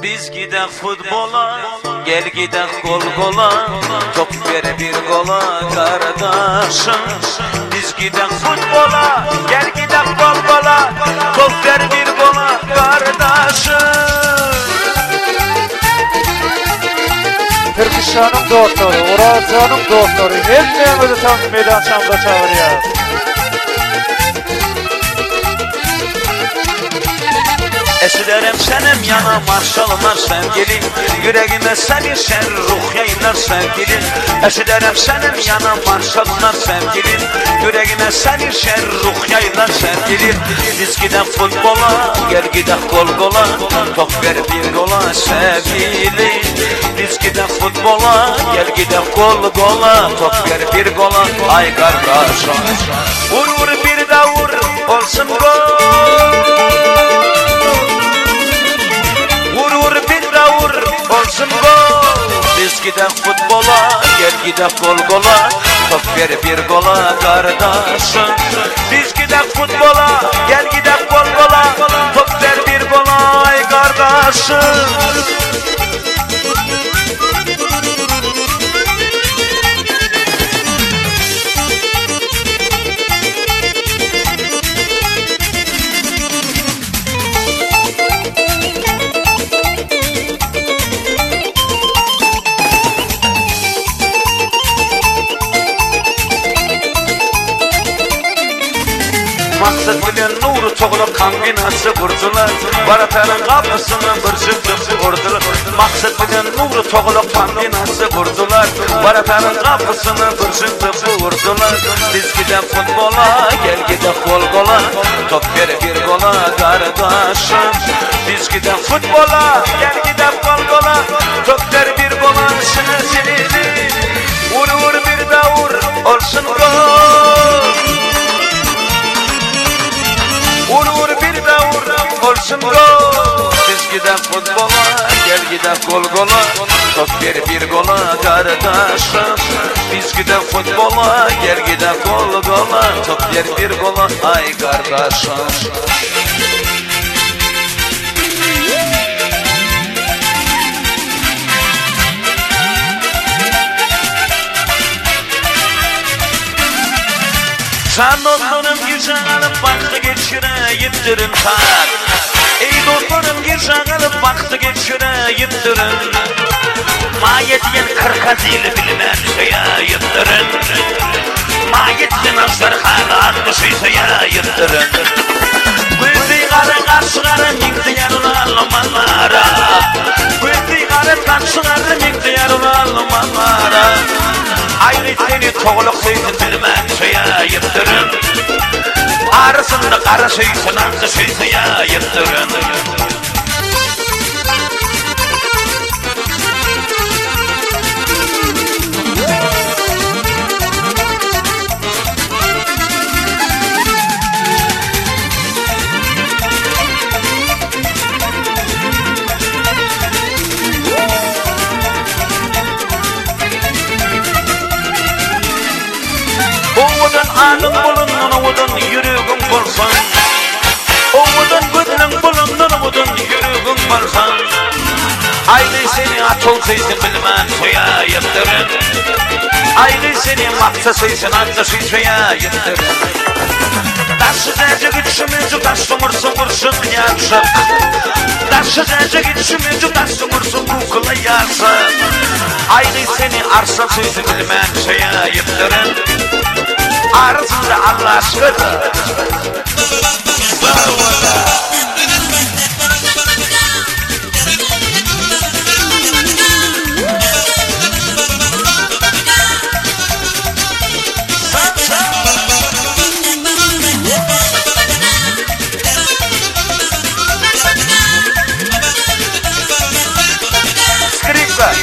Biz gidek futbola, gel gidek gol gola, top ver bir gola kardeşim. Biz gidek futbola, gel gidek gol gola, top ver bir gola kardeşim. Türkishan'ın doktoru, Urazcan'ın doktoru, hepimizi tam meydan çamda çağırıyor. Esilerim senin yana marşalılar sevgili, yüreğime seni şer ruh yayınlar sevgili. Esilerim senin yana marşalılar sevgili, yüreğime seni şer ruh yayınlar sevgili. Biz gidek futbola, gel gidek gol gola, top ver bir gola sevgili. Biz gidek futbola, gel gidek gol gola, top ver bir gola ay kardeşim. Vur vur bir de vur, olsun gol. Olsun gol. Biz gidek futbola, gel gidek gol gola, top ver bir gola kardeşim. Biz gidek futbola, gel gidek gol gola, top ver bir gola ay kardeşim. Maksat bilen nuru toğlu kombinası kurdular, Baratanın kapısını bir zıplıp vurdular. Maksat bilen nuru toğlu kombinası kurdular, Baratanın kapısını bir zıplıp vurdular. Biz gidek futbola, gel gidek gol gola, top ver bir gola kardeşim. Biz gidek futbola, gel gidek gol gola, top ver bir gola seni. Vur vur bir de vur, olsun gol. Vur vur bir de vur, olsun gol. Biz gidek futbola, gel gidek gol gola, top ver bir gola kardeşim. Biz gidek futbola, gel gidek gol gola, top ver bir gola ay kardeşim. Sen dostlarım güzel alıp baktı geçireyim dürüm tak. Ey dostlarım güzel alıp baktı geçireyim dürüm. Mayetiyen kırka zili bilmem şeyayim dürüm. Mayetiyen aslar hala adlı şeyayim dürüm. Güldüğü karı karşılarım yıktı yarılalım anlara. Güldüğü karı karşılarım yıktı yarılalım anlara. Ayrı seni toğluk söysün bilmem şeyayim dürüm. Arasında kara söysün akı şeyayim dürüm. Alın bulunun ovudun yürüğün bulsan, ovudun güdünün bulunun ovudun yürüğün bulsan. Ayrı seni atıl söysün bilmem soyayım dürüm. Ayrı seni maksa söysün adlı soyayım dürüm. Taşı zece gitşimizi taş sumursun kurşun yansın. Taşı zece gitşimizi taş sumursun kukula yansın. Ayrı seni arsa söysün bilmem soyayım dürüm. Arasında Allah aşkına. Skripta.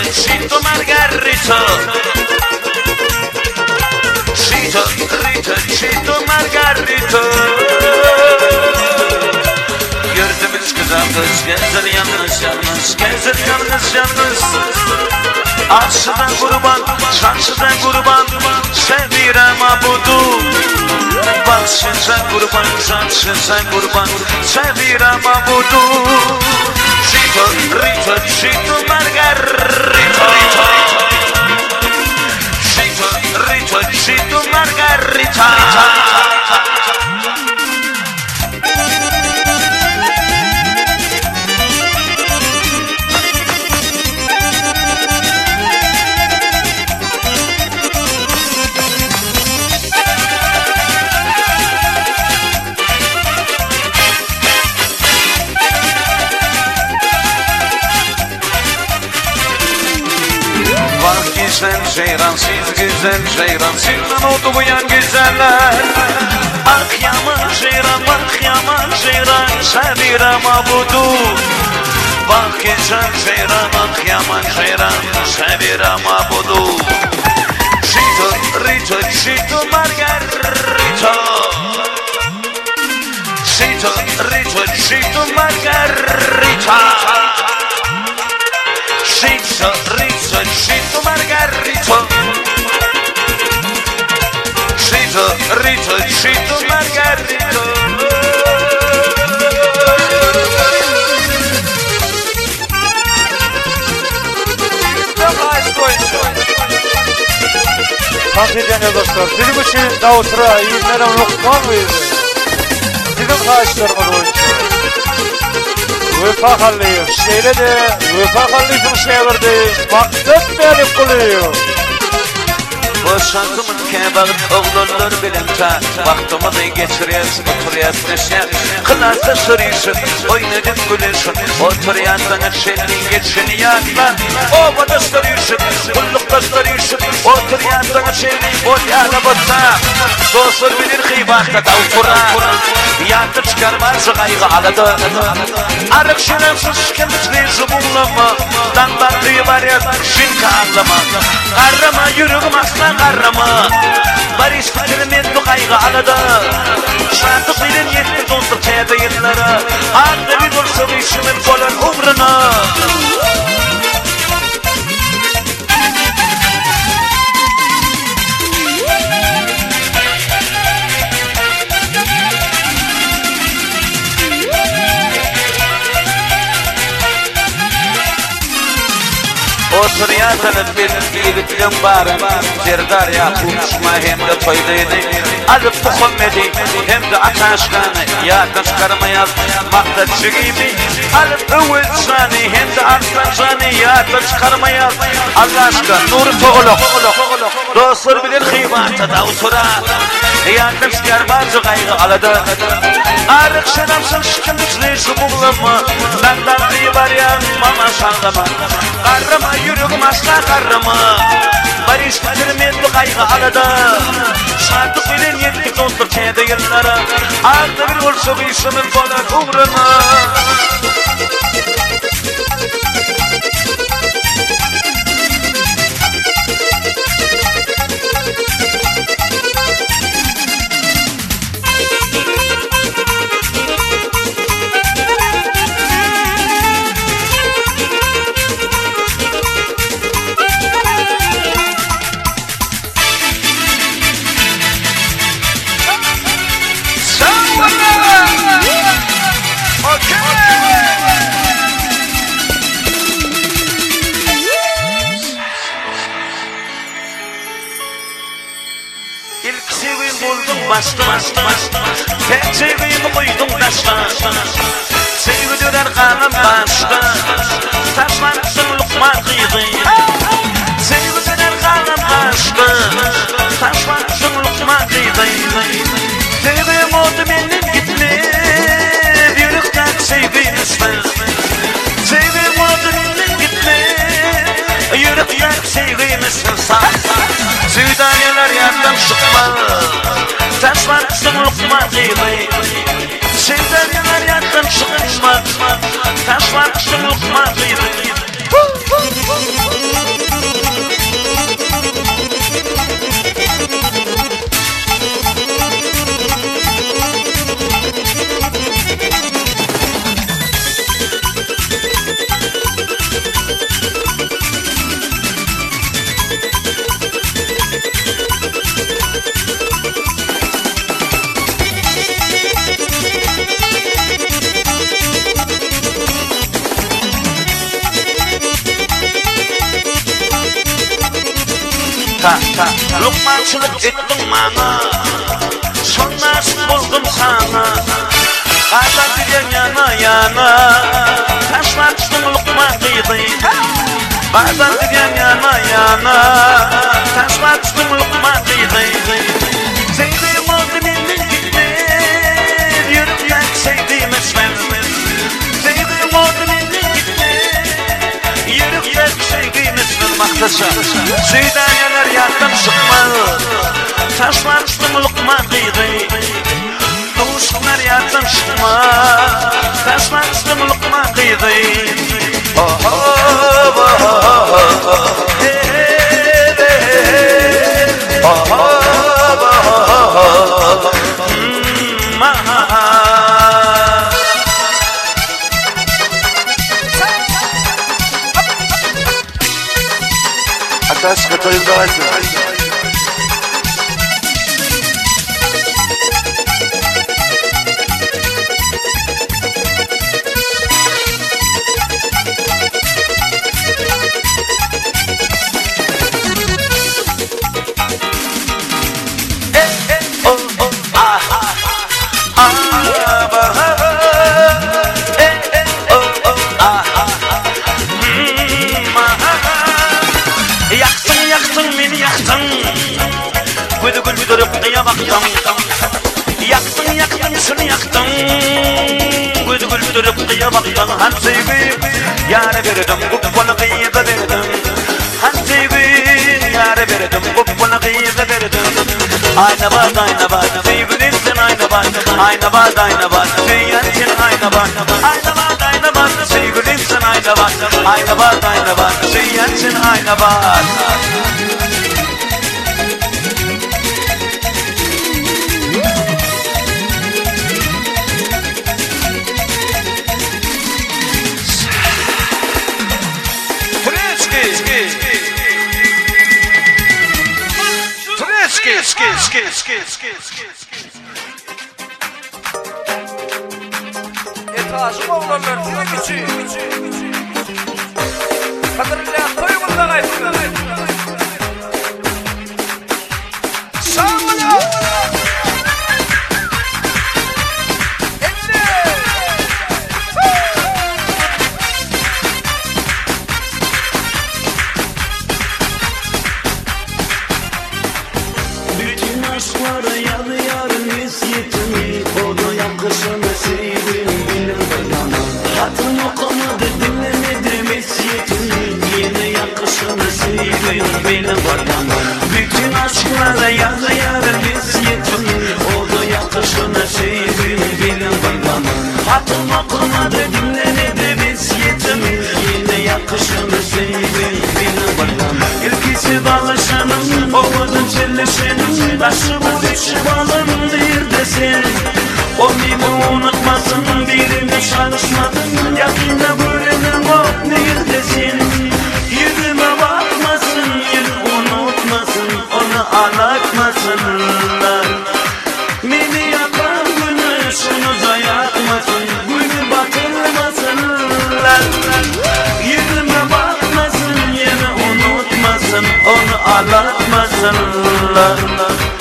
Chito Margarito. Chito Margarito. Gördüğümüz kızımız gezer yalnız. Aşıdan kurban, şanşıdan kurban, sevirem abudu. Bakşıdan kurban, şanşıdan kurban, sevirem abudu. Chito Margarito. Chito Margarita. Güzel ceyran, siz güzel ceyran, sizden oldu bu yan güzeller. Ah yaman ceyran, sevirem abudu. Bak güzel ceyran, ah yaman ceyran, sevirem abudu. Chito Margarito. Chito Margarita. Chito Margarito. Chito Margarito. Kankiyen dostlar, bizim için Davutra, iyilere lokman mıydı? Bizim kaçlarımız oyuncu. Vefa kallıyım, şeyle de vefa kallıyım şeylerdi, maksat benim kılıyım. Boşantımın kebağın oğlunlar bilimce, vaktımızı geçiriyorsun, oturuyorsun eşya. Kılarsa sürüyorsun, oynadın gülüyorsun, oturuyorsun etşelliğin geçini yakla. Ovada sürüyorsun, kullukta sürüyorsun, oturuyorsun etşelliğin bol yana botsa. Dostlar bilir kıybakta davtura, yatıp çıkarmazı kaygı aladı. Arık şerefsiz kendisini zıbunlama, dağdan duyuvar ya, şinka anlama. Karrama yürüğüm asla karrama, barış fikirmen bu kaygı aladı. Şantık bilin yetti dostlar çayda yıllara, ağda bir olsa işimin bolan umruna. Oturuyorsanız benim yiğitliğim barım, Serdar Yakup Şuma hem de toydaydı. Alıp Muhammed'i hem de ataşkanı, yağdan çıkarmayaz maktatçı gibi. Alıp Öğütsan'ı hem de Arslancan'ı, yağdan çıkarmayaz Allah aşkına Nuri Toğuluk. Dostlar bilir kıymatı da oturar, yağdan çıkarmazı kaygı aladı. Arık şerefsiz şikindikli zıbunlama, dağdan duyuvar ya mama sağlama. Karrama yürüğüm asla karrama, barış fikirmen bu kaygı aladı. Şartık bilin yettik dostlar çayda yıllara, ağda bir olsa bu işimin bolan umruna. İlk sevim buldum başta, tek sevimi koydum taşta. Sevgi döner kanım başta, taşlansın Lukman kıydı. Sevgi döner kanım başta, taşlansın Lukman kıydı. Sevim oldu benim gitme, yürükten sevgim ister. Sevim oldu benim gitme, yürükten sevgim ister. Südaniyeler yandan çıkma, taşlansın Lukman kıydı. Südaniyeler yandan çıkma, taşlansın Lukman kıydı. Lokmançılık ettin bana, sonra buldum sana. Ayda bir yana yana, taşlar düştüm lokma kıydı. Ayda bir yana yana, taşlar düştüm lokma kıydı. Sevdiğim oldu bildin gitti, yürümden sevdiğim esmen. Sevdiğim oldu bildin gitti, yürümden sevdiğim esmen. Baktısa, süydaniyeler yaktım sıkma, taşlar düştüm lokma kıydı. Kavuşlar yaktım sıkma, taşlar düştüm lokma kıydı. Ateş katayım da açın. Yaktın beni yaktın, gülü gülü dörüp baktım. Yaktın şunu yaktın, gülü gülü dörüp baktım. Han sevgim yâre verdim, kupunu kıyıda verdim. Han sevgim yâre verdim, kupunu kıyıda verdim. Ayna var, sevgilin sen ayna var. Ayna var, dünya için ayna var. Ayna var, sevgilin sen ayna var. Ayna var, dünya için ayna var. Etaşım oğlanlar direk içi. Kadırlayan toyumuzdan aysın. Sağ olun. Bütün aşklara yalı yarın eziyetimi, o da yakışını sevdim benim bayana. Hatun okumadı dinlemedim eziyetimi, yine yakışını sevdim benim bayana. Bütün aşklara yalı yarın eziyetimi, o da yakışını sevdim benim bayana. Hatun okumadı dinlemedim eziyetimi, yine yakışını sevdim benim bayana. İlkisi balışanım, oğudun çelleşenim, taşımın içi balım neredesin? O beni unutmasın, birine çalışmadın, yakında görelim o neredesin? Yüzüme bakmasın, yüzü unutmasın, onu anlatmasınlar. Beni yakan güneşinize yakmasın, gülü batırmasınlar. Yüzüme bakmasın, yine unutmasın, onu anlatmasınlar.